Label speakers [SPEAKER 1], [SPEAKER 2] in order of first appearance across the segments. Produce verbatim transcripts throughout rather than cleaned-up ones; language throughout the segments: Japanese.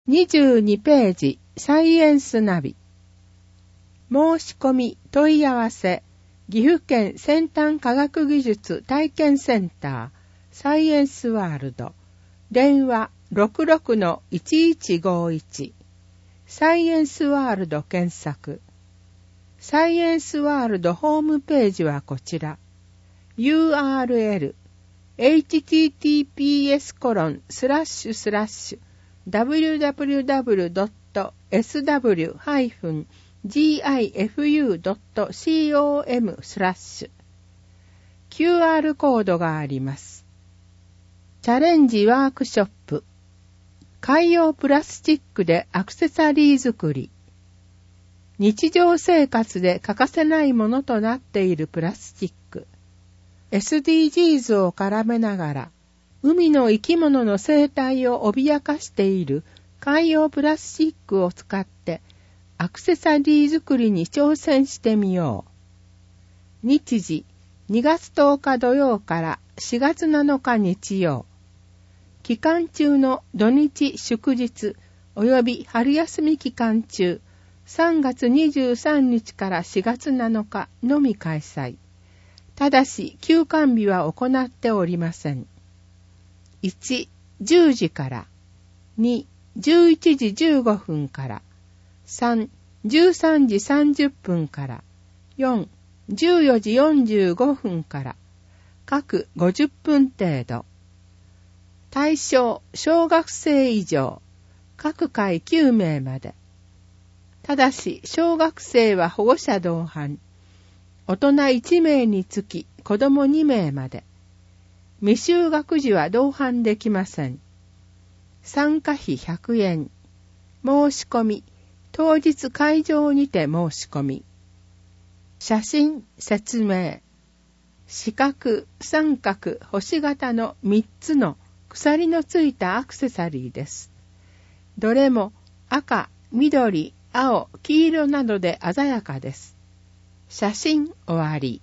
[SPEAKER 1] にじゅうにページサイエンスナビ。申し込み問い合わせ岐阜県先端科学技術体験センターサイエンスワールド電話 ろくろくのいちいちごいち サイエンスワールド検索。サイエンスワールドホームページはこちら。 ユーアールエル エイチティーティーピーエス コロンスラッシュスラッシュダブリューダブリューダブリュードットエスダブリュージーアイエフユードットコム スラッシュ キューアール コードがあります。チャレンジワークショップ。海洋プラスチックでアクセサリー作り。日常生活で欠かせないものとなっているプラスチック。エスディージーズ を絡めながら海の生き物の生態を脅かしている海洋プラスチックを使ってアクセサリー作りに挑戦してみよう。日時にがつとおか土曜からしがつなのか日曜。期間中の土日祝日および春休み期間中さんがつにじゅうさんにちからしがつなのかのみ開催。ただし休館日は行っておりません。いち、じゅうじから。に、じゅういちじじゅうごふんから。さん、じゅうさんじさんじゅっぷんから。よん、じゅうよじよんじゅうごふんから。各ごじゅっぷん程度。対象、小学生以上。各回きゅうめいまで。ただし、小学生は保護者同伴。大人いちめいにつき子供にめいまで。未就学児は同伴できません。参加費ひゃくえん。申し込み、当日会場にて申し込み。写真、説明。四角、三角、星形のみっつの鎖のついたアクセサリーです。どれも赤、緑、青、黄色などで鮮やかです。写真終わり。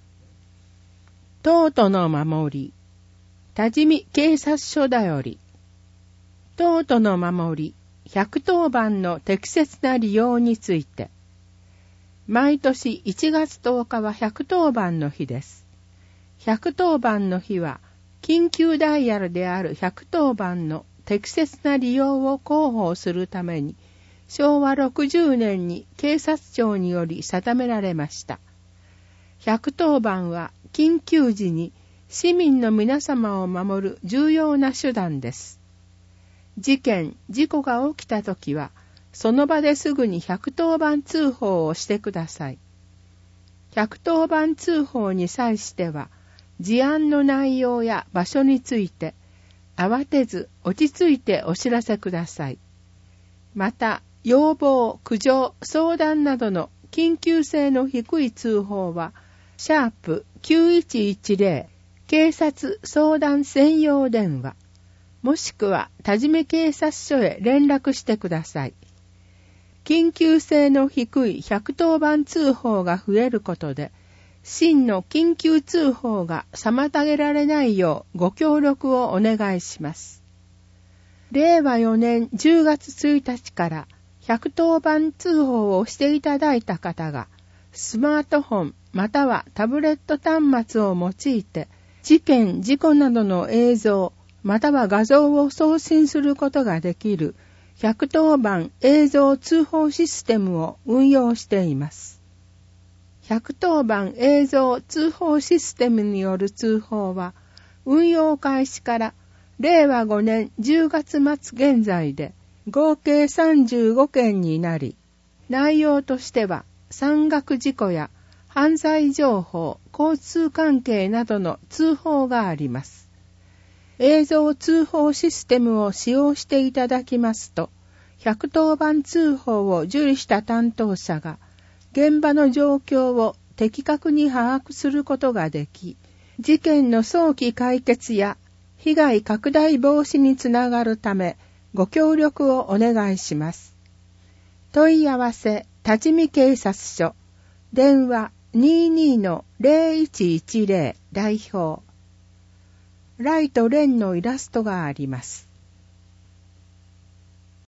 [SPEAKER 1] トートの守り。多治見警察署だより。トートの守り、ひゃくとおばんの適切な利用について。毎年いちがつとおかはひゃくとおばんの日です。ひゃくとおばんの日は、緊急ダイヤルであるひゃくとおばんの適切な利用を広報するために、しょうわろくじゅうねんに警察庁により定められました。ひゃくとおばんは緊急時に市民の皆様を守る重要な手段です。事件、事故が起きたときは、その場ですぐにひゃくとおばん通報をしてください。ひゃくとおばん通報に際しては、事案の内容や場所について、慌てず落ち着いてお知らせください。また、要望、苦情、相談などの緊急性の低い通報は、シャープきゅういちいちゼロ警察相談専用電話、もしくは多治見警察署へ連絡してください。緊急性の低いひゃくとおばん通報が増えることで、真の緊急通報が妨げられないようご協力をお願いします。れいわよねんじゅうがつついたちからひゃくとおばん通報をしていただいた方が、スマートフォンまたはタブレット端末を用いて、事件・事故などの映像または画像を送信することができるひゃくとおばん映像通報システムを運用しています。ひゃくとおばん映像通報システムによる通報は運用開始かられいわごねんじゅうがつまつ現在で合計さんじゅうごけんになり、内容としては山岳事故や犯罪情報、交通関係などの通報があります。映像通報システムを使用していただきますと、ひゃくとおばん通報を受理した担当者が現場の状況を的確に把握することができ、事件の早期解決や被害拡大防止につながるため、ご協力をお願いします。問い合わせ、多治見警察署、電話 にじゅうにのゼロいちいちゼロ 代表。ライトレンのイラストがあります。